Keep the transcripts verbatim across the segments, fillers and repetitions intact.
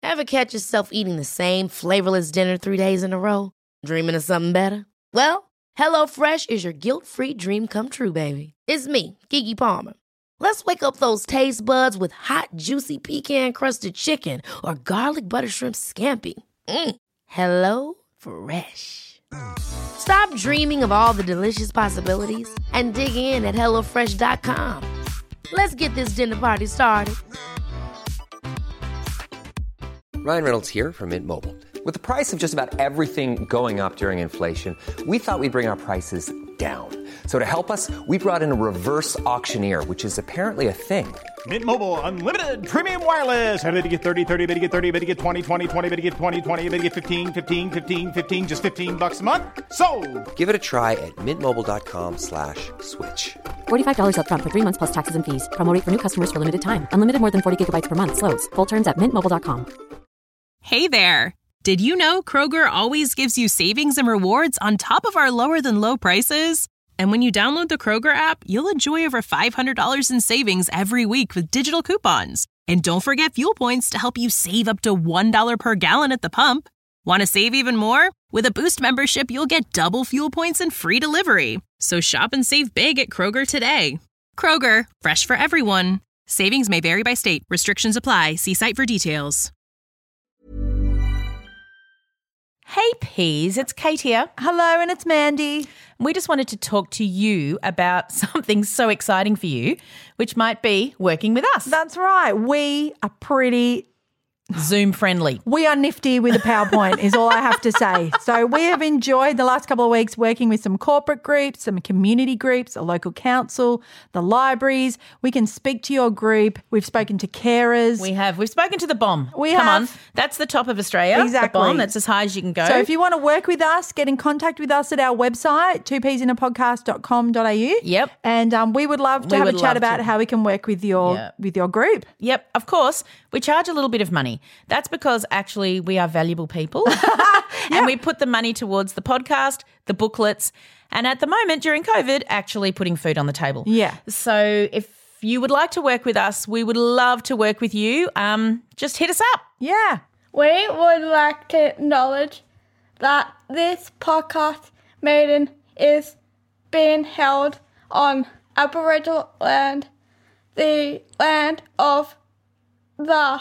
Ever catch yourself eating the same flavorless dinner three days in a row? Dreaming of something better? Well, HelloFresh is your guilt-free dream come true, baby. It's me, Keke Palmer. Let's wake up those taste buds with hot, juicy pecan-crusted chicken or garlic butter shrimp scampi. Mm. Hello Fresh. Stop dreaming of all the delicious possibilities and dig in at hello fresh dot com. Let's get this dinner party started. Ryan Reynolds here from Mint Mobile. With the price of just about everything going up during inflation, we thought we'd bring our prices down. So to help us, we brought in a reverse auctioneer, which is apparently a thing. Mint Mobile Unlimited Premium Wireless. How to get thirty, thirty, how to get thirty, how to get twenty, twenty, twenty, how to get twenty, twenty, how to get fifteen, fifteen, fifteen, fifteen, just fifteen bucks a month? Sold! Give it a try at mintmobile.com slash switch. forty-five dollars up front for three months plus taxes and fees. Promo rate for new customers for limited time. Unlimited more than forty gigabytes per month. Slows full terms at mint mobile dot com. Hey there. Did you know Kroger always gives you savings and rewards on top of our lower than low prices? And when you download the Kroger app, you'll enjoy over five hundred dollars in savings every week with digital coupons. And don't forget fuel points to help you save up to one dollar per gallon at the pump. Want to save even more? With a Boost membership, you'll get double fuel points and free delivery. So shop and save big at Kroger today. Kroger, fresh for everyone. Savings may vary by state. Restrictions apply. See site for details. Hey Peas, it's Kate here. Hello, and it's Mandy. We just wanted to talk to you about something so exciting for you, which might be working with us. That's right. We are pretty Zoom friendly. We are nifty with a PowerPoint is all I have to say. So we have enjoyed the last couple of weeks working with some corporate groups, some community groups, a local council, the libraries. We can speak to your group. We've spoken to carers. We have. We've spoken to the bomb. We Come have. on. That's the top of Australia. Exactly. The bomb. That's as high as you can go. So if you want to work with us, get in contact with us at our website, two peas in a podcast dot com dot a u. Yep. And um, we would love to We have a would chat love about to. how we can work with your Yep. with your group. Yep, of course. We charge a little bit of money. That's because actually we are valuable people and we put the money towards the podcast, the booklets, and at the moment during COVID, actually putting food on the table. Yeah. So if you would like to work with us, we would love to work with you. Um, just hit us up. Yeah. We would like to acknowledge that this podcast meeting is being held on Aboriginal land, the land of the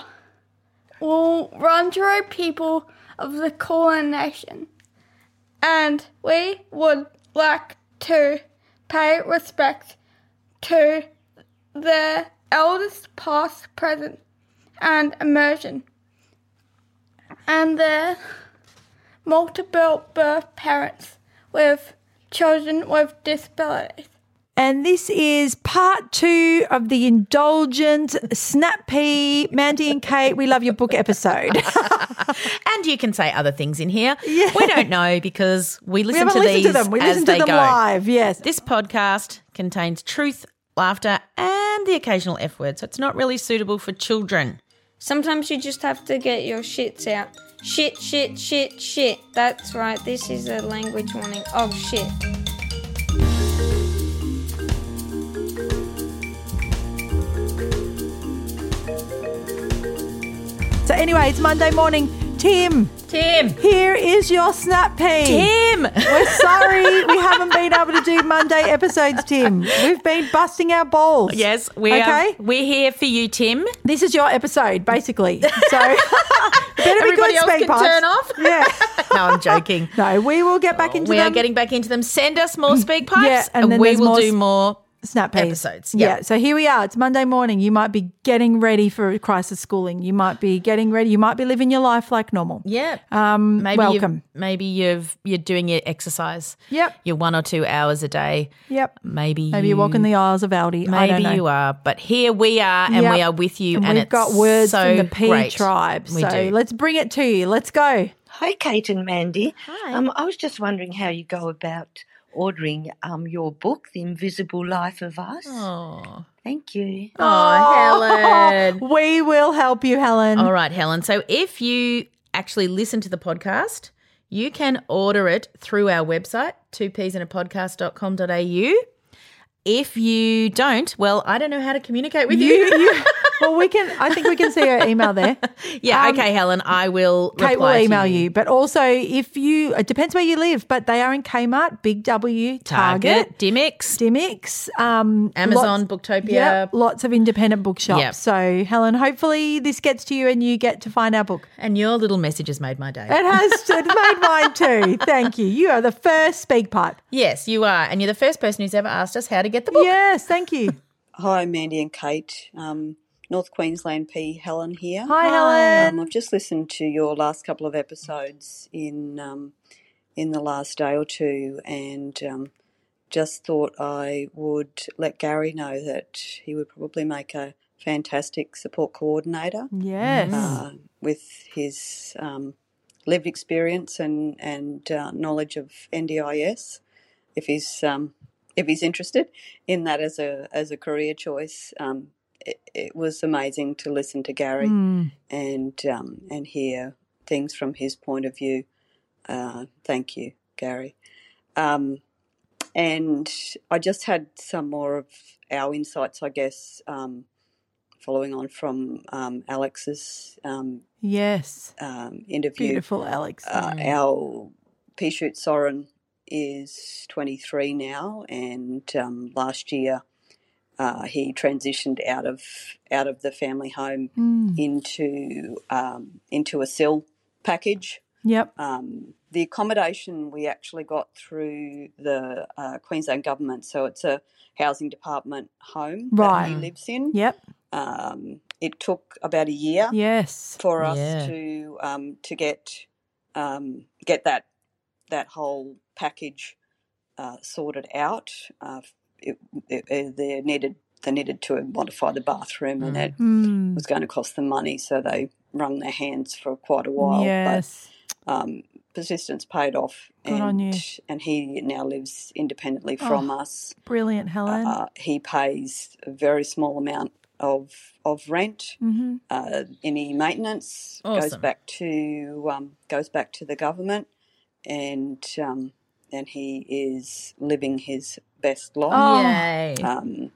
Wurundjeri people of the Kulin Nation. And we would like to pay respect to their elders past, present and emerging, and their multiple birth parents with children with disabilities. And this is part two of the indulgent Snap Pea, Mandy and Kate, we love your book episode. And you can say other things in here. Yeah. We don't know because we listen we to listened these to them. We as listened to they them go. live, yes. This podcast contains truth, laughter, and the occasional F word, so it's not really suitable for children. Sometimes you just have to get your shits out. Shit, shit, shit, shit. That's right, this is a language warning. Oh, shit. So anyway, it's Monday morning. Tim. Tim. Here is your Snap Pea. Tim. We're sorry we haven't been able to do Monday episodes, Tim. We've been busting our balls. Yes, we okay? are. We're here for you, Tim. This is your episode, basically. So better Everybody be good, else speed can pipes. turn off? Yeah. No, I'm joking. No, we will get back into we them. are getting back into them. Send us more speak pipes Yeah, and and, then we there's will more do s- more Snap Peas. episodes. Yeah. Yep. So here we are. It's Monday morning. You might be getting ready for crisis schooling. You might be getting ready. You might be living your life like normal. Yeah. Um, maybe welcome. You've, maybe you've you're doing your exercise. Yep. Your one or two hours a day. Yep. Maybe Maybe you, you're walking the aisles of Aldi. I don't Maybe know. you are, but here we are, and Yep. we are with you, And, and, we've it's got words so from the P great. tribe. We so do. let's bring it to you. Let's go. Hi, Kate and Mandy. Hi. Um, I was just wondering how you go about ordering um, your book, The Invisible Life of Us. Oh, Thank you. oh, Helen. We will help you, Helen. All right, Helen. So if you actually listen to the podcast, you can order it through our website, two peas in a podcast dot com dot a u. If you don't, well, I don't know how to communicate with you. You, you, Well, we can. I think we can see her email there. Yeah, Um, okay, Helen, I will Kate will reply to email you. But also, if you, it depends where you live, but they are in Kmart, Big W, Target, Target, Dimmicks, Dimmicks, um, Amazon, lots, Booktopia. Yep, lots of independent bookshops. Yep. So, Helen, hopefully this gets to you and you get to find our book. And your little message has made my day. It has it made mine too. Thank you. You are the first speak pipe. Yes, you are. And you're the first person who's ever asked us how to get the book. Yes, thank you. Hi, Mandy and Kate. Um, North Queensland P. Helen here. Hi, Helen. Um, I've just listened to your last couple of episodes in um, in the last day or two, and um, just thought I would let Gary know that he would probably make a fantastic support coordinator. Yes. Uh, with his um, lived experience and and uh, knowledge of N D I S, if he's um, if he's interested in that as a as a career choice. Um, it, it was amazing to listen to Gary Mm. and um, and hear things from his point of view. Uh, thank you, Gary. Um, and I just had some more of our insights, I guess, um, following on from um, Alex's um, Yes. um, interview. Beautiful, Alex. Uh, our Pishut Soren is twenty-three now, and um, last year uh, he transitioned out of out of the family home Mm. into um, into a S I L package. Yep. Um, the accommodation we actually got through the uh, Queensland government, so it's a housing department home that he Right. lives in. Yep. Um, it took about a year Yes. for us Yeah. to um, to get um, get that that whole package uh, sorted out. Uh, it, it, it, they needed they needed to modify the bathroom, and it Mm. was going to cost them money, so they wrung their hands for quite a while. Yes. But um, persistence paid off, Good and on you. and he now lives independently from Oh, us. Brilliant, Helen. Uh, he pays a very small amount of of rent. Mhm. Uh, any maintenance goes Awesome. back to um, goes back to the government, and um, and he is living his best life. Oh. Yay. Um,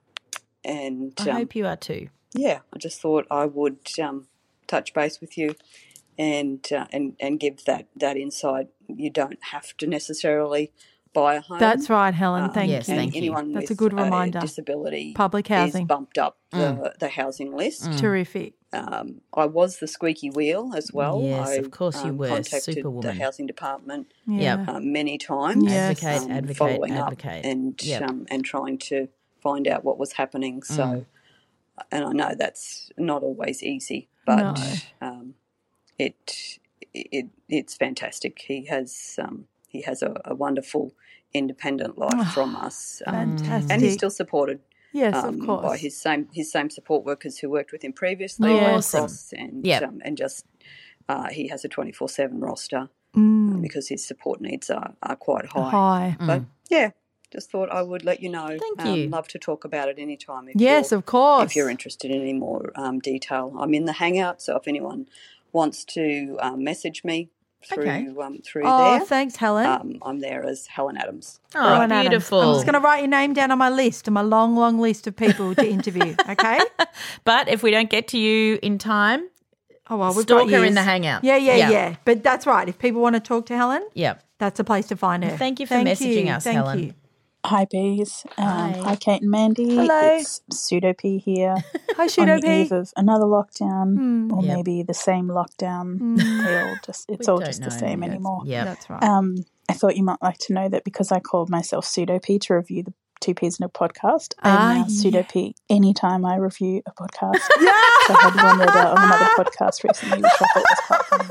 and I um, hope you are too. yeah, I just thought I would um, touch base with you and uh, and and give that that insight. You don't have to necessarily buy a home. That's right, Helen. Um, Thank yes, you. and thank you. anyone That's a with good reminder. disability Public housing. is bumped up the, Mm. the housing list. Terrific. Um, I was the squeaky wheel as well. Yes, I, of course you um, were, contacted the Superwoman. housing department Yeah. Yep. um, many times. Yes. Advocate, um, advocate, following advocate. up and Yep. um, and trying to find out what was happening. So, Mm. and I know that's not always easy, but No. um, it it it's fantastic. He has um, he has a, a wonderful independent life from us, um, Fantastic. and he's still supported. Yes, um, of course. by his same his same support workers who worked with him previously. Yes. Across and Yep. um, and just uh, he has a twenty-four seven roster Mm. because his support needs are, are quite high. Hi. But yeah, just thought I would let you know. Thank um, you. Love to talk about it anytime. If Yes, you're, of course. If you're interested in any more um, detail, I'm in the Hangout. So if anyone wants to um, message me through Okay. um, through Oh, there, thanks, Helen. um, I'm there as Helen Adams. Oh, Helen Adams. beautiful. I'm just going to write your name down on my list, on my long, long list of people to interview. Okay. But if we don't get to you in time, Oh well, we've stalk got her in years. the Hangout. Yeah, yeah, Yeah. yeah. But that's right. If people want to talk to Helen, yep. that's a place to find her. Thank you for Thank messaging you. us, Thank Helen. you. Hi, bees. Um, Hi. hi. Kate and Mandy. Hello. It's Pseudo-P here. Hi, On Pseudo the P. eve of another lockdown, Hmm. or Yep. maybe the same lockdown. Hmm. They all just, it's We all don't just the know. same That's- anymore. Yep. That's right. Um, I thought you might like to know that because I called myself Pseudo-P to review the Two Peas in a Podcast, I'm Ah, now yeah. Pseudo-P anytime I review a podcast. So I had one read out on another podcast recently, which I thought was quite funny.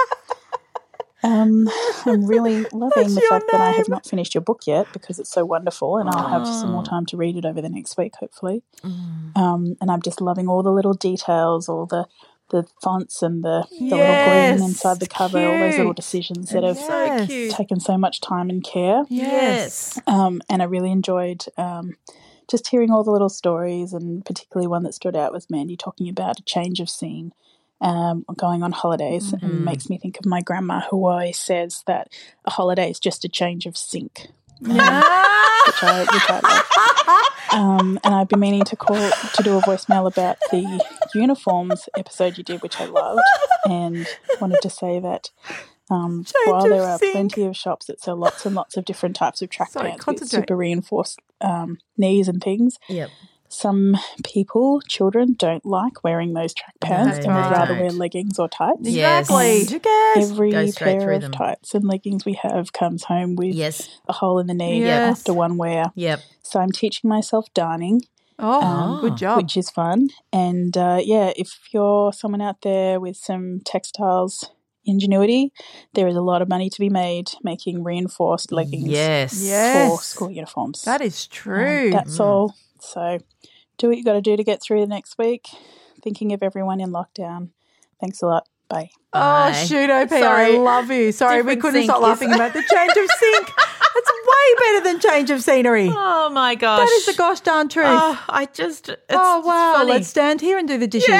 Um, I'm really loving That's the your fact that I have name. not finished your book yet because it's so wonderful, and I'll have some Oh. more time to read it over the next week, hopefully. Mm. Um, and I'm just loving all the little details, all the the fonts and the, the Yes, little green inside the cover, all those little cute. decisions that have Yes. cute. taken so much time and care. Yes. Um, and I really enjoyed um, just hearing all the little stories, and particularly one that stood out was Mandy talking about a change of scene. Um, going on holidays, and it makes me think of my grandma, who always says that a holiday is just a change of sink, Yeah. which I, which I love. Um, and I've been meaning to call to do a voicemail about the uniforms episode you did, which I loved, and wanted to say that um, while there are sync. plenty of shops that sell lots and lots of different types of track Sorry, pants with concentrate. super reinforced um, knees and things, Yep. some people, children, don't like wearing those track pants No, and would they rather don't. wear leggings or tights. Yes. Exactly. Who cares? Every Go straight pair through of them. tights and leggings we have comes home with Yes. a hole in the knee Yes. after one wear. Yep. So I'm teaching myself darning, Oh, Ah. good job. which is fun. And uh, yeah, if you're someone out there with some textiles ingenuity, there is a lot of money to be made making reinforced leggings Yes. for Yes. school uniforms. That is Um, true. that's all. So do what you got to do to get through the next week. Thinking of everyone in lockdown. Thanks a lot. Bye. Oh, Bye. shoot, O P, I Sorry. love you. Sorry, we Different couldn't sink stop is- laughing about the change of sink. It's way better than change of scenery. Oh, my gosh. That is the gosh darn truth. Oh, I just, it's, oh, it's wow. funny. Let's stand here and do the dishes.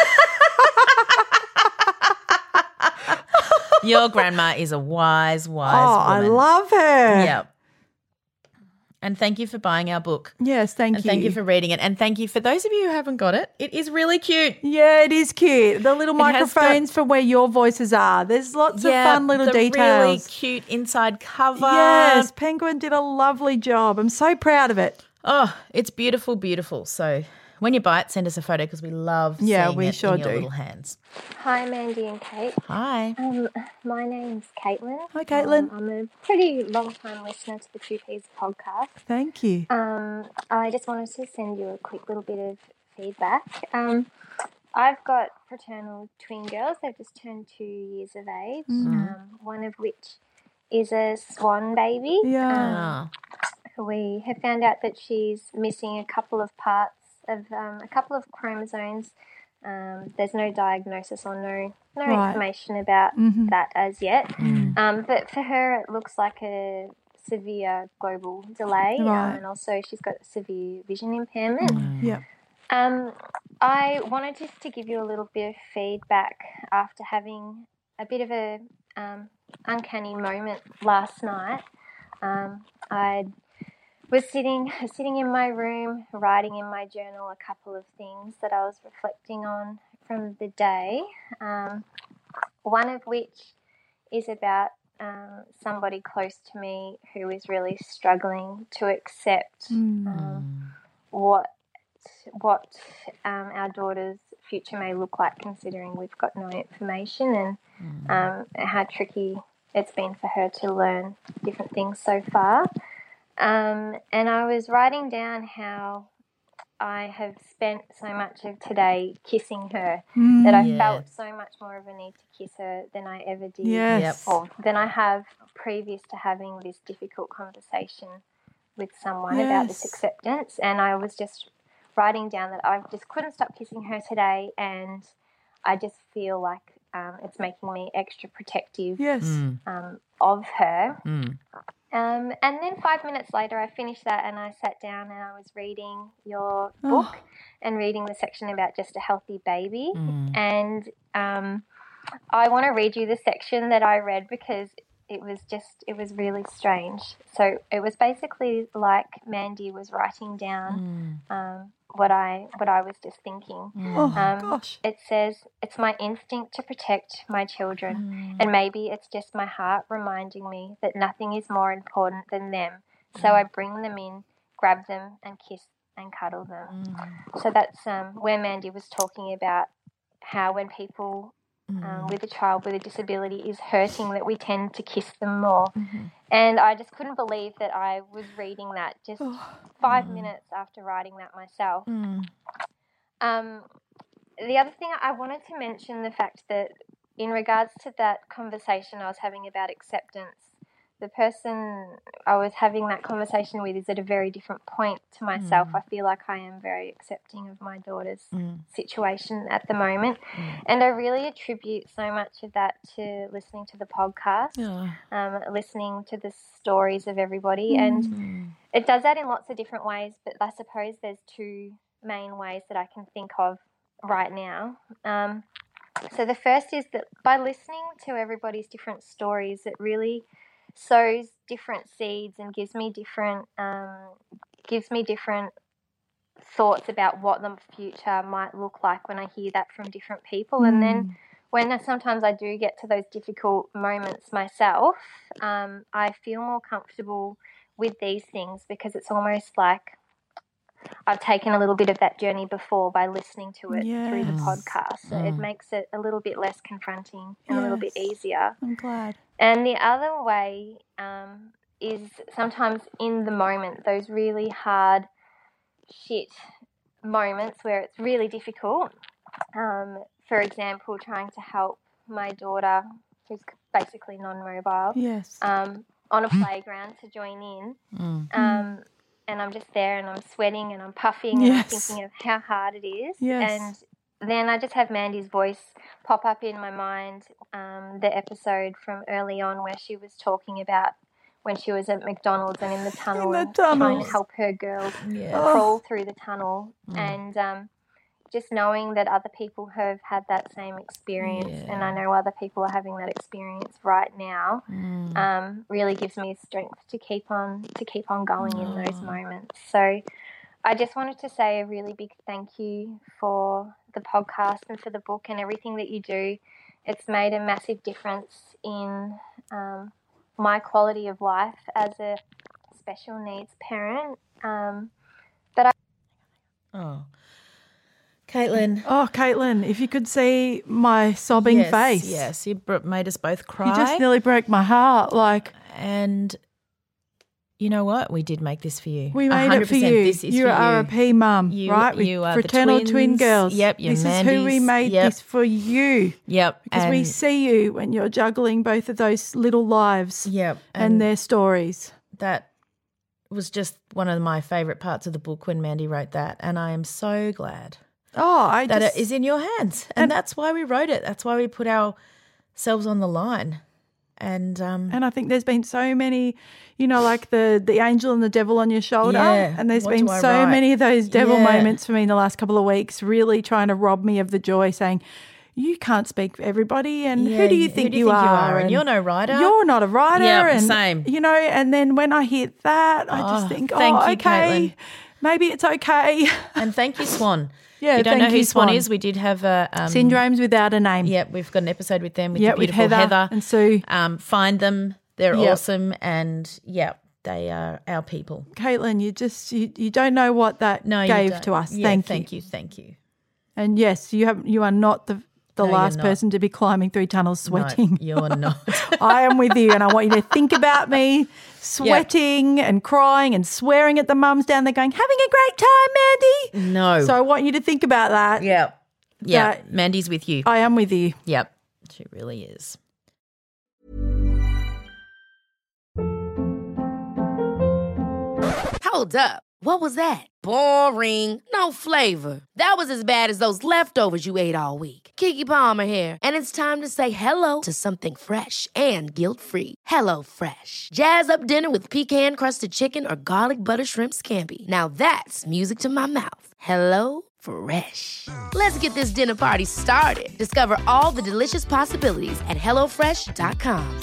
Your grandma is a wise, wise oh, I woman. love her. Yep. And thank you for buying our book. Yes, thank and you. thank you for reading it. And thank you for those of you who haven't got it. It is really cute. Yeah, it is cute. The little It has got- microphones for where your voices are. There's lots of fun little the really details. cute inside cover. Yes, Penguin did a lovely job. I'm so proud of it. Oh, it's beautiful, beautiful. So when you buy it, send us a photo because we love Yeah, seeing we it sure in your do. little hands. Hi, Mandy and Kate. Hi. Um, my name's Caitlin. Hi, Caitlin. Um, I'm a pretty long-time listener to the Two Peas podcast. Thank you. Um, I just wanted to send you a quick little bit of feedback. Um, I've got fraternal twin girls. They've just turned two years of age, um, one of which is a swan baby. Yeah. Um, we have found out that she's missing a couple of parts of um, a couple of chromosomes. Um, there's no diagnosis or no no Right. information about Mhm. that as yet. Um, but for her, it looks like a severe global delay, um, Right. and also she's got severe vision impairment. Yeah. Um, I wanted just to give you a little bit of feedback after having a bit of a um, uncanny moment last night. Um, I was sitting sitting in my room, writing in my journal a couple of things that I was reflecting on from the day. Um, one of which is about um, somebody close to me who is really struggling to accept um, what what um, our daughter's future may look like, considering we've got no information, and um, how tricky it's been for her to learn different things so far. Um, and I was writing down how I have spent so much of today kissing her Mm. that I Yeah. felt so much more of a need to kiss her than I ever did, Yes. or than I have previous to having this difficult conversation with someone about this Yes. acceptance. And I was just writing down that I just couldn't stop kissing her today, and I just feel like um, it's making me extra protective Yes. um, of her. Mm. Um, and then five minutes later, I finished that and I sat down and I was reading your Oh. book and reading the section about just a healthy baby. And um, I want to read you the section that I read because it was just, it was really strange. So it was basically like Mandy was writing down um, what I what I was just thinking. Oh, Um, gosh. It says, it's my instinct to protect my children, and maybe it's just my heart reminding me that nothing is more important than them. So I bring them in, grab them, and kiss and cuddle them. So that's um, where Mandy was talking about how when people um, with a child with a disability is hurting, that we tend to kiss them more. And I just couldn't believe that I was reading that just five minutes after writing that myself. Um, the other thing I wanted to mention, the fact that in regards to that conversation I was having about acceptance, the person I was having that conversation with is at a very different point to myself. I feel like I am very accepting of my daughter's situation at the moment. And I really attribute so much of that to listening to the podcast, um, listening to the stories of everybody. And it does that in lots of different ways, but I suppose there's two main ways that I can think of right now. Um, so the first is that by listening to everybody's different stories, it really sows different seeds and gives me different um, gives me different thoughts about what the future might look like when I hear that from different people. Mm. And then when I, sometimes I do get to those difficult moments myself, um, I feel more comfortable with these things because it's almost like I've taken a little bit of that journey before by listening to it yes. through the podcast. So mm. it makes it a little bit less confronting and yes. a little bit easier. I'm glad. And the other way um, is sometimes in the moment, those really hard shit moments where it's really difficult. Um, for example, trying to help my daughter, who's basically non-mobile, yes. um, on a playground to join in. Mm. Um, and I'm just there and I'm sweating and I'm puffing yes. and I'm thinking of how hard it is. Yes. And then I just have Mandy's voice pop up in my mind, um, the episode from early on where she was talking about when she was at McDonald's and in the tunnel in the and trying tunnels. to help her girls yes. crawl through the tunnel. Mm. And um, just knowing that other people have had that same experience yeah. and I know other people are having that experience right now mm. um, really gives me strength to keep on to keep on going oh. in those moments. So I just wanted to say a really big thank you for the podcast and for the book and everything that you do. It's made a massive difference in um, my quality of life as a special needs parent. Um, but I Oh. Caitlin. Oh, Caitlin, if you could see my sobbing yes, face. Yes, you bro- made us both cry. You just nearly broke my heart. Like, And you know what? We did make this for you. We made it for you. This is You're for you. R P mum, You- right? With you are the fraternal twins. twin girls. Yep, you're This is who we Mandy's. made Yep. this for you. Yep. Because we and- see you when you're juggling both of those little lives Yep. and, And their stories. That was just one of my favourite parts of the book when Mandy wrote that, and I am so glad Oh, I that just, it is in your hands. And, And- that's why we wrote it. That's why we put ourselves on the line. And um, And I think there's been so many, you know, like the the angel and the devil on your shoulder. Yeah, And there's what been do I so write? many of those devil Yeah. moments for me in the last couple of weeks, really trying to rob me of the joy, saying, you can't speak for everybody, and Yeah, who do you who think, do you, you think you are? are? And you're no writer. You're not a writer. Yeah, and, same. You know, and then when I hear that, I just Oh, think, thank oh, you, okay, Caitlin. maybe it's okay. and thank you, Swan. Yeah, if you don't thank know who you, Swan Swan. is, we did have a um, Syndromes without a name. Yep, we've got an episode with them with Yep, the with beautiful Heather Heather and Sue. Um, find them; they're Yep. awesome, and yeah, they are our people. Caitlin, you just you, you don't know what that No, you gave don't. to us. Yeah, thank you. thank you, thank you. And yes, you have you are not the the No, you're last not. person to be climbing through tunnels sweating. No, you're not. I am with you, and I want you to think about me sweating and crying and swearing at the mums down there going, having a great time, Mandy. No. So I want you to think about that. Yeah. Yeah. That- Mandy's with you. I am with you. Yep. She really is. Hold up. What was that? Boring. No flavor. That was as bad as those leftovers you ate all week. Keke Palmer here, and it's time to say hello to something fresh and guilt-free. Hello Fresh. Jazz up dinner with pecan-crusted chicken or garlic butter shrimp scampi. Now that's music to my mouth. Hello Fresh. Let's get this dinner party started. Discover all the delicious possibilities at hello fresh dot com.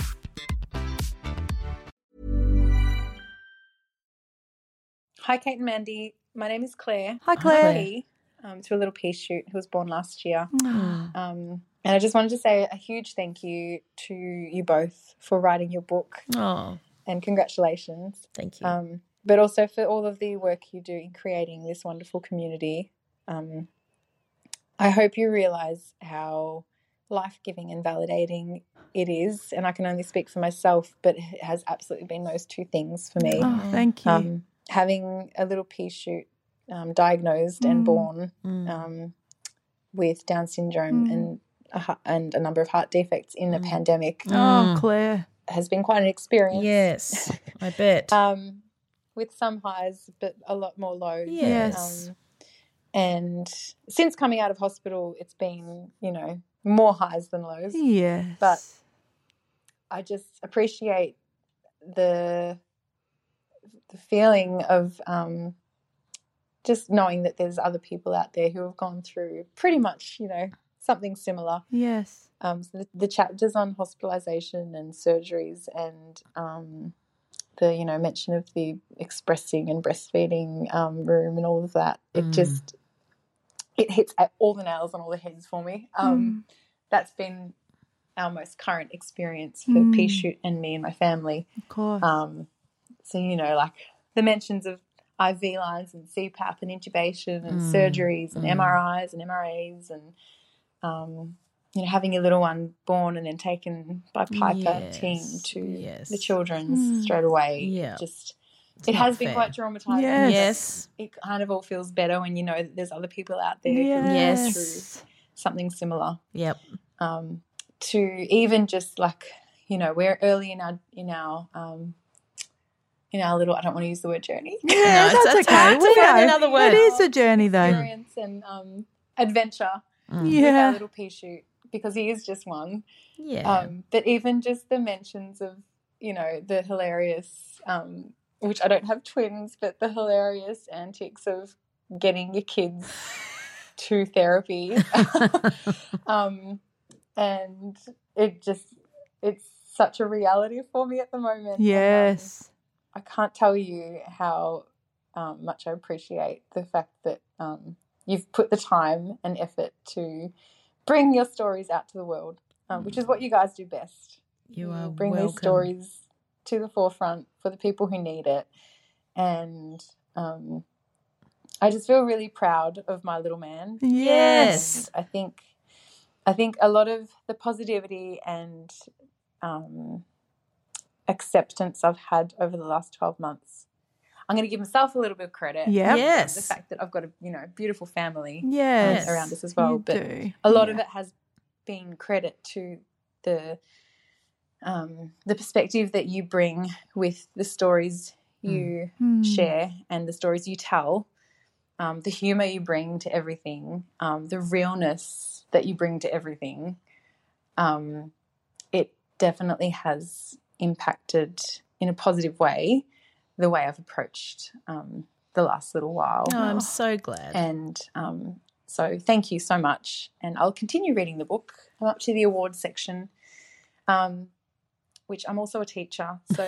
Hi, Kate and Mandy. My name is Claire. Hi, Claire. P, um, to a little pea shoot who was born last year. Um, and I just wanted to say a huge thank you to you both for writing your book. Oh, and congratulations. Thank you. Um, but also for all of the work you do in creating this wonderful community. Um, I hope you realise how life-giving and validating it is, and I can only speak for myself, but it has absolutely been those two things for me. Oh, thank you. Um, having a little pea shoot um, diagnosed Mm. and born Mm. um, with Down syndrome Mm. and a, hu- and a number of heart defects in a pandemic Oh, Claire. has been quite an experience. Yes, I bet. Um, with some highs, but a lot more lows. Yes. Um, and since coming out of hospital, it's been, you know, more highs than lows. Yes. But I just appreciate the the feeling of um, just knowing that there's other people out there who have gone through pretty much, you know, something similar. Yes. Um, so the, the chapters on hospitalisation and surgeries and um, the, you know, mention of the expressing and breastfeeding um, room and all of that, it Mm. just, it hits at all the nails on all the heads for me. Um, Mm. That's been our most current experience for Mm. Pea Shoot and me and my family. Of course. Um, so, you know, like the mentions of I V lines and C PAP and intubation and Mm. surgeries and Mm. M R Is and M R As and, um, you know, having a little one born and then taken by Piper Yes, team to yes. the children's Mm. straight away. Yeah. Just It's it not has been fair. quite traumatizing. Yes. Yes. It kind of all feels better when you know that there's other people out there who Yes. go through something similar. Yep. Um, to even just like, you know, we're early in our in our um, in our little, I don't want to use the word journey. Yeah, No, that's, that's okay. hard to We find know. another word. It is a journey, though. Experience and um, adventure with our Yeah. little Pea Shoot, because he is just one. Yeah. Um, but even just the mentions of, you know, the hilarious, um, which I don't have twins, but the hilarious antics of getting your kids to therapy. um, and it just, it's such a reality for me at the moment. And, um, Yes. I can't tell you how um, much I appreciate the fact that um, you've put the time and effort to bring your stories out to the world, um, which is what you guys do best. You are bring welcome. these stories to the forefront for the people who need it. And um, I just feel really proud of my little man. Yes. And I think I think a lot of the positivity and um, acceptance I've had over the last twelve months, I'm going to give myself a little bit of credit. Yep. for Yes. The fact that I've got a, you know, beautiful family um, Yes. around us as well. You But do. a lot of Yeah. it has been credit to the um, the perspective that you bring with the stories you Mm. share and the stories you tell, um, the humour you bring to everything, um, the realness that you bring to everything. Um, it definitely has impacted in a positive way the way I've approached um, the last little while. Oh, I'm so glad. And um, so thank you so much. And I'll continue reading the book. I'm up to the awards section, um, which I'm also a teacher. So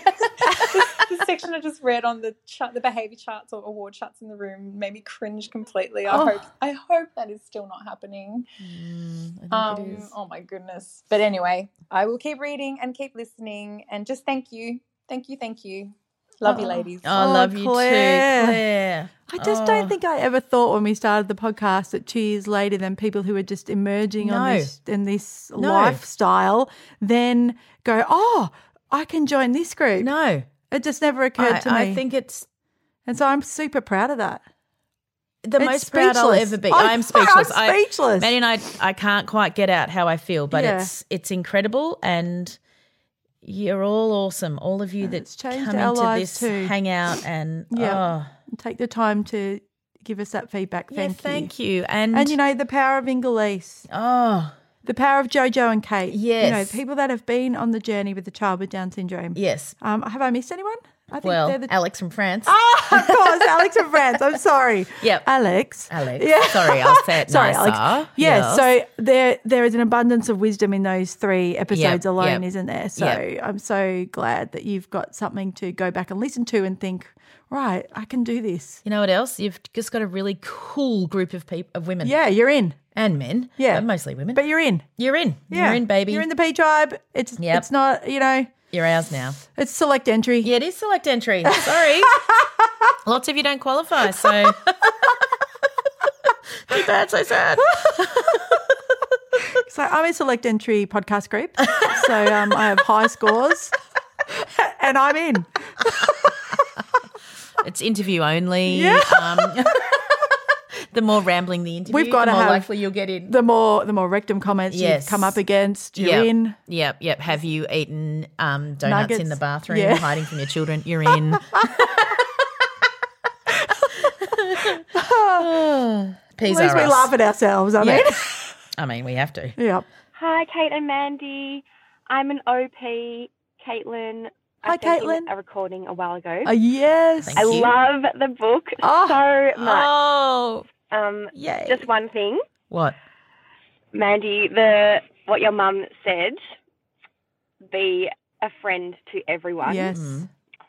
the section I just read on the chart, the behaviour charts or award charts in the room made me cringe completely. I Oh. hope I hope that is still not happening. Mm, I think Um, it is. oh my goodness. But anyway, I will keep reading and keep listening and just thank you. Thank you, thank you. Love you, ladies. Oh, I love you Claire. too, Claire. I just Oh. don't think I ever thought when we started the podcast that two years later, then people who are just emerging on No. this in this No. lifestyle then go, oh, I can join this group. No. It just never occurred I, to me. I think it's and so I'm super proud of that. the It's most proud I'll speechless. ever be. I'm- I'm speechless. I'm speechless. I, Maddie and I, I can't quite get out how I feel, but Yeah. it's it's incredible, and you're all awesome. All of you that It's changed come our into lives this too. hangout, and Yeah. oh, Take the time to give us that feedback. yeah, Thank you. thank you. And, And you know, the power of Ingolese. oh, The power of Jojo and Kate. Yes. You know, people that have been on the journey with the child with Down syndrome. yes. Um, have I missed anyone? I think Well, they're the Alex from France. Oh, of course, Alex from France. I'm sorry. Yep. Alex. Alex. Yeah. Sorry, I'll say it Sorry, nicer. Alex. Yeah, Yes. so there there is an abundance of wisdom in those three episodes Yep, alone, yep. isn't there? So Yep. I'm so glad that you've got something to go back and listen to and think, right, I can do this. You know what else? You've just got a really cool group of people, of women. Yeah, you're in. And men. Yeah. But mostly women. But you're in. You're in. Yeah. You're in, baby. You're in the P tribe. It's Yep. it's not, you know, You're ours now. it's select entry. Yeah, it is select entry. Sorry. Lots of you don't qualify, so too bad, so sad. So I'm a select entry podcast group. So um, I have high scores and I'm in. It's interview only. Yeah. Um, the more rambling the interview, We've got the to more have likely you'll get in. The more the more rectum comments Yes. you've come up against, you're Yep. in. Yep, yep. Have you eaten um, donuts Nuggets. in the bathroom, Yeah. hiding from your children? You're in. Peas At least are we us. laugh at ourselves, I Yeah. mean. I mean, we have to. Yep. Hi, Kate and Mandy. I'm an O P, Caitlin. Hi, I sent in Caitlin. a recording a while ago. Uh, yes. Thank I you. love the book Oh. so much. Oh, Um, yay. just one thing, What? Mandy. The what your mum said. Be a friend to everyone. Yes. Mm.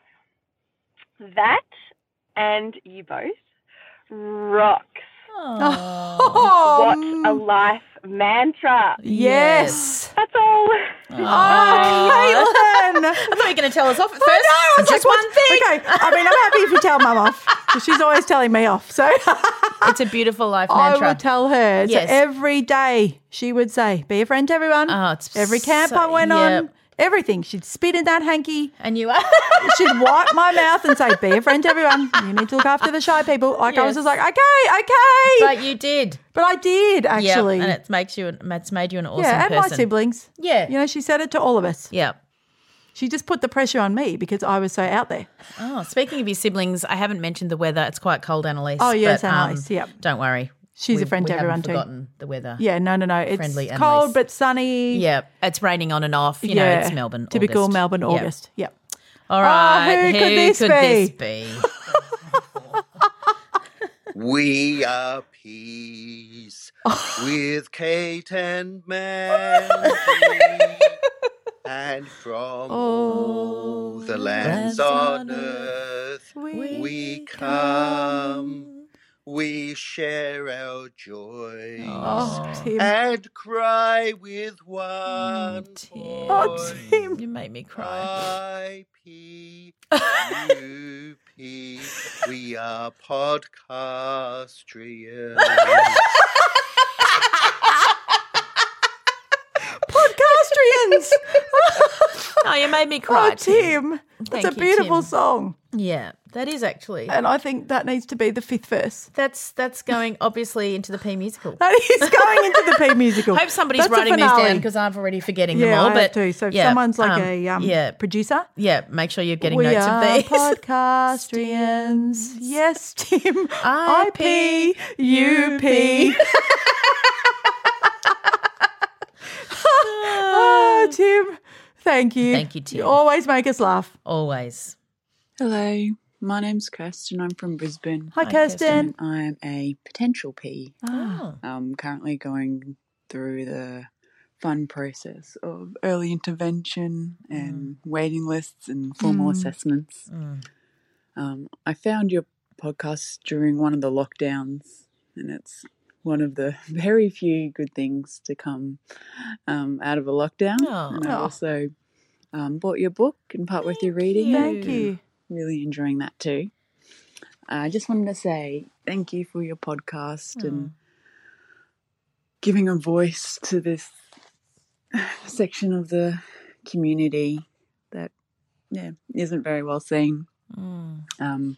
That and you both rocks. Oh, What a life mantra. Yes. That's all. Oh, Caitlin. I thought you were going to tell us off at first. I know. I was Just like, one thing. Okay. I mean, I'm happy if you tell Mum off. 'Cause she's always telling me off. So It's a beautiful life I mantra. would tell her. Yes. So every day she would say, be a friend to everyone. Oh, it's every camp so- I went yep. on. Everything. She'd spit in that hanky. And you are. She'd wipe my mouth and say, be a friend to everyone. You need to look after the shy people. Like I was Yes. just like, okay, okay. But you did. But I did, actually. Yep, and it makes you, it's made you an awesome yeah, and person. my siblings. Yeah. You know, she said it to all of us. Yeah. She just put the pressure on me because I was so out there. Oh, speaking of your siblings, I haven't mentioned the weather. It's quite cold, Annalise. Oh, yes, but, um, Annalise, yep. Don't worry. She's a We've- friend we to everyone haven't too. forgotten the weather. Yeah, no, no, no. It's Friendly Annalise. cold but sunny. Yeah, it's raining on and off. You know, Yeah. it's Melbourne. Typical August. Melbourne Yep. August. Yep. All right. Oh, who could this be? this be? We are peace with Kate and Mandy, and from all the lands on earth we come. We share our joys Oh, Tim. and cry with one Oh, Tim. You made me cry. I P U P. We are podcastrians. Podcastrians. Oh, you made me cry. Oh, Tim. Thank It's a you, beautiful Tim. song. Yeah, that is actually. And I think that needs to be the fifth verse. That's that's going obviously into the P musical. That is going into the P musical. Hope somebody's That's a writing these finale. down because I'm already forgetting Yeah, them all. I But have too. So if yeah, someone's like um, a um, yeah, producer. yeah, make sure you're getting we notes are of these. podcastrians. Yes, Tim. I I P U P. Oh, Tim. Thank you. Thank you, Tim. You always make us laugh. Always. Hello, my name's Kirsten. I'm from Brisbane. Hi, Kirsten. I'm a potential P. Oh. I'm currently going through the fun process of early intervention and waiting lists and formal Mm. assessments. Mm. Um, I found your podcast during one of the lockdowns, and it's one of the very few good things to come um, out of a lockdown. Oh. And I also um, bought your book and part with your reading. you. Thank you. Really enjoying that too. I just wanted to say thank you for your podcast and giving a voice to this section of the community that yeah isn't very well seen. Mm. Um,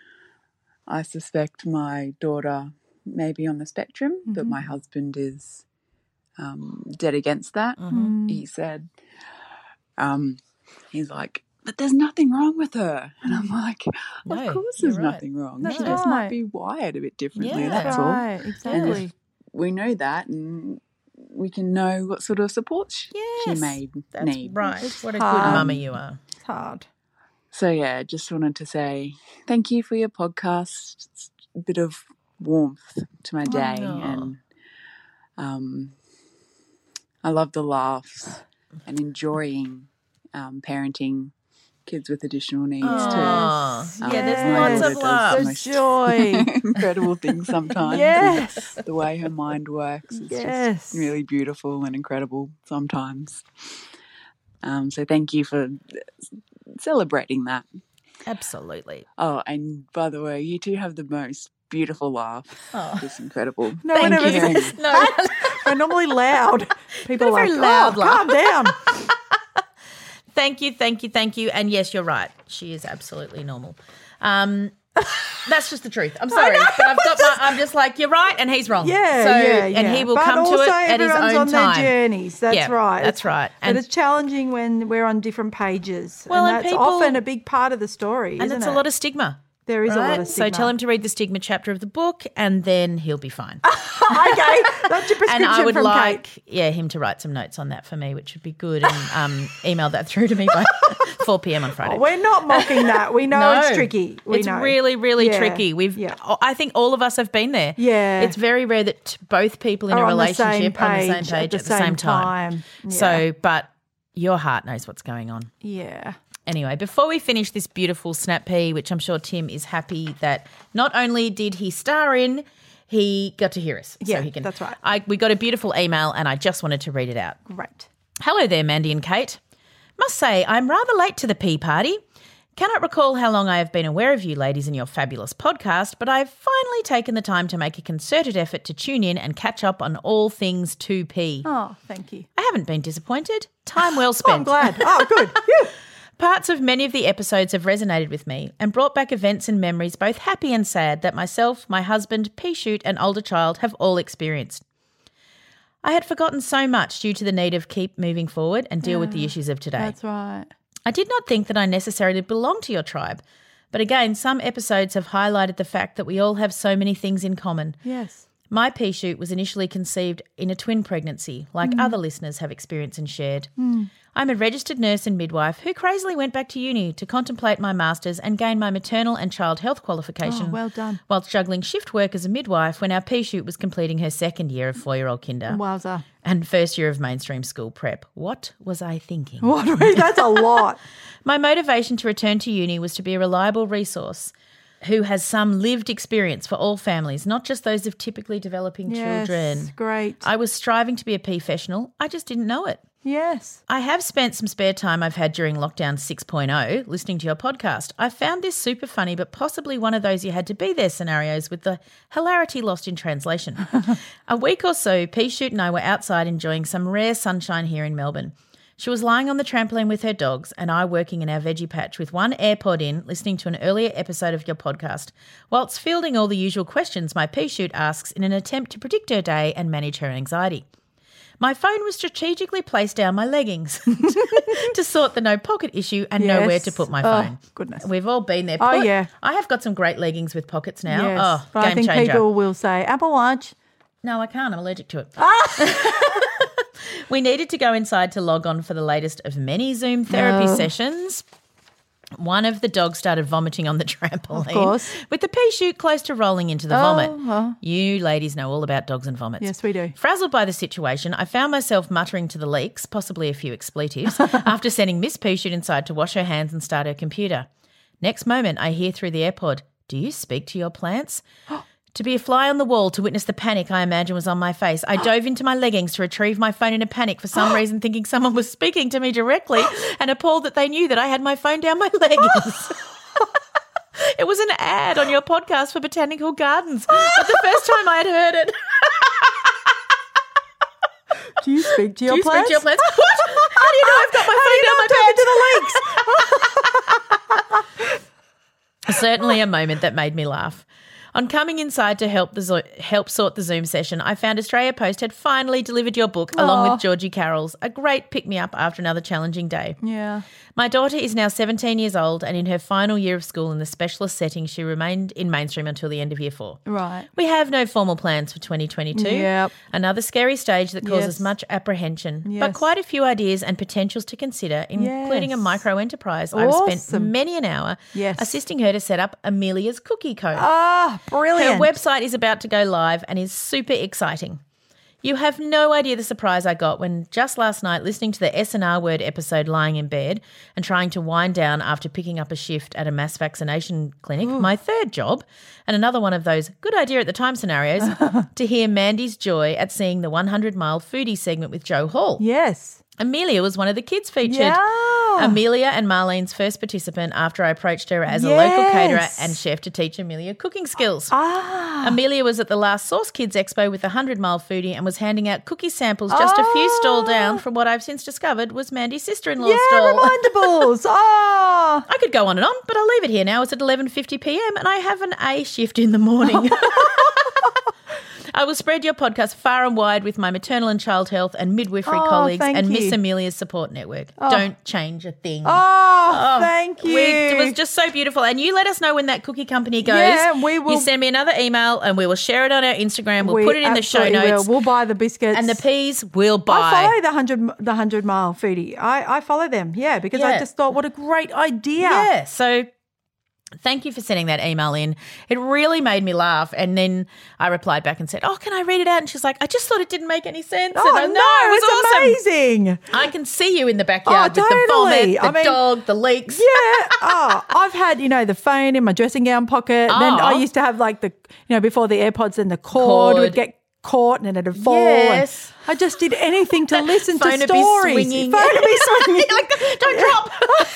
I suspect my daughter may be on the spectrum, but Mhm. my husband is um, dead against that. Mhm. He said, um, he's like, but there's nothing wrong with her. And I'm like, of No, course you're there's right. nothing wrong. That's She just right. might be wired a bit differently, Yeah. that's Right, all. exactly. And if we know that, and we can know what sort of support she, she Yes, may That's need. right. It's What a hard. good mummy you are. It's hard. So, yeah, just wanted to say thank you for your podcast. It's a bit of warmth to my day. Aw. And um, I love the laughs and enjoying um, parenting kids with additional needs Aw. too. Um, Yeah, there's my lots daughter of does laughs. the There's most joy. incredible things sometimes. Yes. And the way her mind works is Yes. just really beautiful and incredible sometimes. Um, so thank you for celebrating that. Absolutely. Oh, and by the way, you two have the most beautiful laugh. Oh. Just incredible. No one Thank ever you. says No. that. We're normally loud. People are Got a like, very loud oh, laugh." calm down. Thank you, thank you, thank you. And yes, you're right. She is absolutely normal. Um, that's just the truth. I'm sorry, know, but I've got my. I'm just like you're right, and he's wrong. Yeah, so, yeah, and yeah. he will but come to also it at his everyone's own on time. their journeys. That's Yeah, right. That's right. And And it's challenging when we're on different pages. Well, and and that's people- often a big part of the story, and isn't it's it? a lot of stigma. There is a lot right? of stigma. So tell him to read the stigma chapter of the book, and then he'll be fine. Okay, that's your prescription And I would from like, Kate. yeah, him to write some notes on that for me, which would be good, and um, email that through to me by four p.m. on Friday. Oh, we're not mocking that. We know No. it's tricky. We it's know. really, really Yeah, tricky. We've, yeah. I think all of us have been there. Yeah. It's very rare that t- both people in Are a on the same relationship are on the same page page at the at the same same time. time. Yeah. So, but your heart knows what's going on. Yeah. Anyway, before we finish this beautiful snap pea, which I'm sure Tim is happy that not only did he star in, he got to hear us. Yeah, so he can, that's right. I, we got a beautiful email and I just wanted to read it out. Great. Hello there, Mandy and Kate. Must say, I'm rather late to the pea party. Cannot recall how long I have been aware of you ladies and your fabulous podcast, but I've finally taken the time to make a concerted effort to tune in and catch up on all things two P. Oh, thank you. I haven't been disappointed. Time well spent. Oh, I'm glad. Oh, good. Phew. Parts of many of the episodes have resonated with me and brought back events and memories, both happy and sad, that myself, my husband, pea shoot and older child have all experienced. I had forgotten so much due to the need of keep moving forward and deal Yeah, with the issues of today. That's right. I did not think that I necessarily belonged to your tribe, but again, some episodes have highlighted the fact that we all have so many things in common. Yes. My pea shoot was initially conceived in a twin pregnancy, like Mm. other listeners have experienced and shared. Mm. I'm a registered nurse and midwife who crazily went back to uni to contemplate my master's and gain my maternal and child health qualification. Oh, well done. Whilst juggling shift work as a midwife when our pea shoot was completing her second year of four-year-old kinder. Wowza. And first year of mainstream school prep. What was I thinking? What? That's a lot. My motivation to return to uni was to be a reliable resource who has some lived experience for all families, not just those of typically developing Yes, children. great. I was striving to be a professional. I just didn't know it. Yes. I have spent some spare time I've had during lockdown six point oh listening to your podcast. I found this super funny, but possibly one of those you had to be there scenarios with the hilarity lost in translation. A week or so, Pea Shoot and I were outside enjoying some rare sunshine here in Melbourne. She was lying on the trampoline with her dogs and I working in our veggie patch with one AirPod in, listening to an earlier episode of your podcast, whilst fielding all the usual questions my Pea Shoot asks in an attempt to predict her day and manage her anxiety. My phone was strategically placed down my leggings to sort the no pocket issue and know where Yes. to put my Oh, phone. goodness. We've all been there. Oh, Put- yeah. I have got some great leggings with pockets now. Yes. Oh, but game I think changer. people will say, Apple Watch. No, I can't. I'm allergic to it. We needed to go inside to log on for the latest of many Zoom therapy Oh. sessions. One of the dogs started vomiting on the trampoline. Of course. With the pea shoot close to rolling into the Oh, vomit. oh. You ladies know all about dogs and vomits. Yes, we do. Frazzled by the situation, I found myself muttering to the leaks, possibly a few expletives, after sending Miss Pea Shoot inside to wash her hands and start her computer. Next moment, I hear through the AirPod, "Do you speak to your plants?" To be a fly on the wall to witness the panic I imagine was on my face, I dove into my leggings to retrieve my phone in a panic for some reason, thinking someone was speaking to me directly and appalled that they knew that I had my phone down my leggings. It was an ad on your podcast for Botanical Gardens. But the first time I had heard it. Do you speak to your Do you plants? speak to your plants? What? How do you know I've got my phone down my pants? Certainly a moment that made me laugh. On coming inside to help the zo- help sort the Zoom session, I found Australia Post had finally delivered your book along Aw. with Georgie Carroll's, a great pick-me-up after another challenging day. Yeah. My daughter is now seventeen years old and in her final year of school in the specialist setting. She remained in mainstream until the end of year four. Right. We have no formal plans for twenty twenty-two. Yep. Another scary stage that causes Yes. much apprehension, but Yes. quite a few ideas and potentials to consider, including a Yes. micro enterprise. I've spent Awesome. many an hour Yes. assisting her to set up Amelia's Cookie Co. Ah, brilliant. Her website is about to go live and is super exciting. You have no idea the surprise I got when just last night listening to the S and R word episode lying in bed and trying to wind down after picking up a shift at a mass vaccination clinic, my third job, and another one of those good idea at the time scenarios, to hear Mandy's joy at seeing the one hundred mile foodie segment with Joe Hall. Yes. Amelia was one of the kids featured. Yeah. Amelia and Marlene's first participant after I approached her as a local caterer Yes. and chef to teach Amelia cooking skills. Ah. Amelia was at the last Sauce Kids Expo with the one hundred mile foodie and was handing out cookie samples just a few stall down from what I've since discovered was Mandy's sister-in-law's Yeah, stall. remindables. Ah. I could go on and on, but I'll leave it here now. It's at eleven fifty p m and I have an A shift in the morning. I will spread your podcast far and wide with my maternal and child health and midwifery Oh, colleagues thank and you. Miss Amelia's support network. Oh. Don't change a thing. Oh, thank you. we- it was just so beautiful. And you let us know when that cookie company goes. Yeah, we will- You send me another email and we will share it on our Instagram. We'll We put it in the show absolutely notes. will. We'll buy the biscuits. And the peas we'll buy. I follow the hundred the hundred mile foodie. I, I follow them, yeah, because I Yeah. just thought what a great idea. Yeah. So Thank you for sending that email in. It really made me laugh. And then I replied back and said, oh, can I read it out? And she's like, I just thought it didn't make any sense. Oh, and I, no, it was it's awesome. amazing. I can see you in the backyard Oh, with the vomit, totally. the I mean, dog, the leaks. Yeah. Oh, I've had, you know, the phone in my dressing gown pocket. Oh. Then I used to have like the, you know, before the AirPods and the cord, Cord. would get caught and it'd fall. Yes. And I just did anything to listen to Phone would be stories. swinging. Phone would be swinging. Like, don't drop.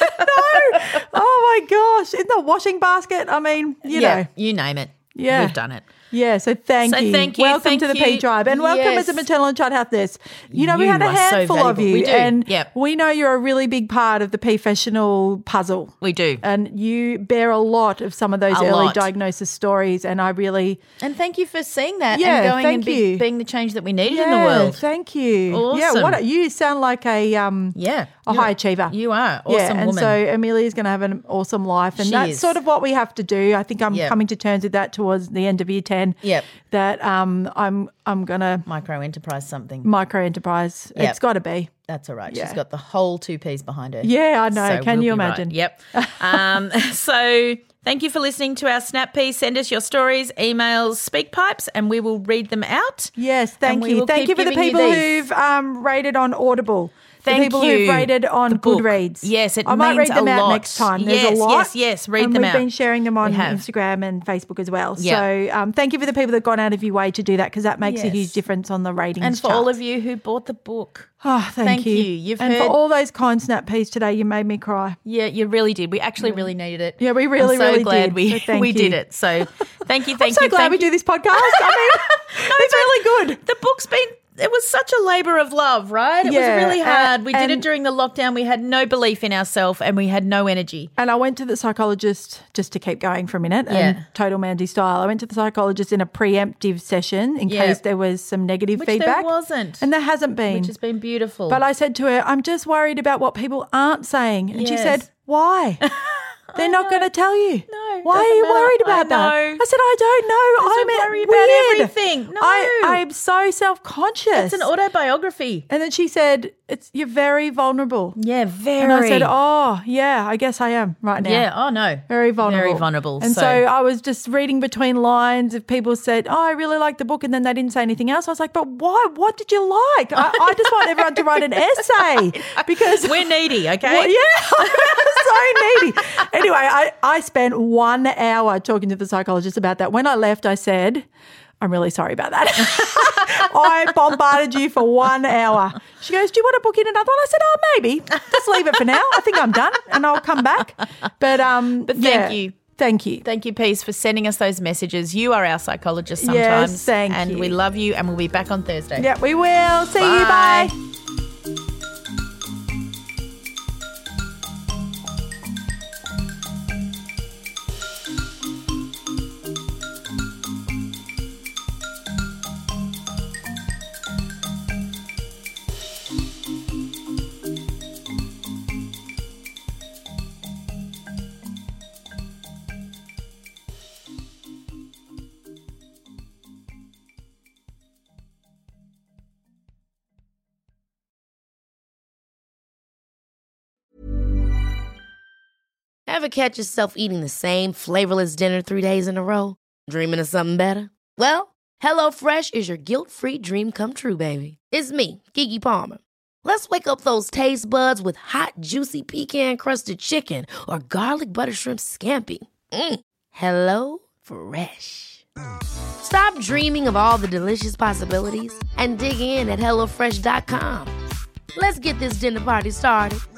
No. Oh my gosh. In the washing basket. I mean, you yeah, know. you name it. Yeah. We've done it. Yeah, so thank So you. thank you, Welcome thank to the you. P Tribe and welcome Yes. as a maternal and child health nurse. You know, we You had a are so handful of valuable. you We do. and Yep. we know you're a really big part of the professional puzzle. We do. And you bear a lot of some of those A early lot. diagnosis stories and I really And thank you for seeing that Yeah, and going thank and be, you. being the change that we needed yeah, in the world. Thank you. Yeah, Awesome. what a, you sound like a um Yeah. a You're- high achiever. You are. Awesome yeah, and woman. so Amelia's going to have an awesome life, and She that's is. sort of what we have to do. I think I'm Yep. coming to terms with that towards the end of year ten. Yep. That um, I'm I'm going to Micro enterprise something. micro enterprise. Yep. It's got to be. That's all right. Yeah. She's got the whole two P's behind her. Yeah, I know. So Can we'll you be right. imagine? Yep. Um, so thank you for listening to our Snap Piece. Send us your stories, emails, speak pipes, and we will read them out. Yes, And thank we you. will Thank keep you for the giving you people these. who've um, rated on Audible. Thank the people you. who've rated on The book. Goodreads. Yes, it I might means read them a out lot. next time. There's Yes, a lot. yes, yes. Read and them we've out. been sharing them on We have. Instagram and Facebook as well. Yeah. So um, thank you for the people that gone out of your way to do that because that makes a Yes. huge difference on the ratings And for chart. all of you who bought the book. Oh, thank, Thank you. you. You've and heard- for all those kind snap peas today, you made me cry. Yeah, you really did. We actually really needed it. Yeah, we really, I'm so really glad did. we So thank we you. did it. So thank you, thank I'm so you. glad thank we you. do this podcast. I mean, it's really good. The book's been, it was such a labour of love, right? It Yeah, was really hard. and- we did it and- during the lockdown. We had no belief in ourselves and we had no energy. And I went to the psychologist, just to keep going for a minute, and Yeah. total Mandy style. I went to the psychologist in a preemptive session in Yeah. case there was some negative Which feedback. there wasn't. And there hasn't been. Which has been beautiful. But I said to her, I'm just worried about what people aren't saying. And she Yes. said, why? They're not going to tell you. No, Why are doesn't you matter. worried I about that? know. I said, I don't know. Doesn't I'm at- worry about weird. everything. No. I, I'm so self-conscious. It's an autobiography. And then she said, "It's you're very vulnerable." Yeah, very. And I said, "Oh, yeah, I guess I am right now." Yeah, oh no. Very vulnerable. Very vulnerable. And so, So- I was just reading between lines if people said, "Oh, I really like the book," and then they didn't say anything else. I was like, "But why? What did you like?" I, I just want everyone to write an essay because We're needy, okay? Well, yeah, I'm so needy. Anyway, I, I spent one hour talking to the psychologist about that. When I left, I said, I'm really sorry about that. I bombarded you for one hour. She goes, do you want to book in another one? I said, oh, maybe. Just leave it for now. I think I'm done and I'll come back. But, um, But thank yeah. you. Thank you. Thank you, Peace, for sending us those messages. You are our psychologist sometimes. Yes, thank and you. we love you and we'll be back on Thursday. Yeah, we will. See you. Bye. Bye. Ever catch yourself eating the same flavorless dinner three days in a row? Dreaming of something better? Well, HelloFresh is your guilt-free dream come true, baby. It's me, Keke Palmer. Let's wake up those taste buds with hot, juicy pecan-crusted chicken or garlic butter shrimp scampi. Mm. Hello Fresh. Stop dreaming of all the delicious possibilities and dig in at HelloFresh dot com. Let's get this dinner party started.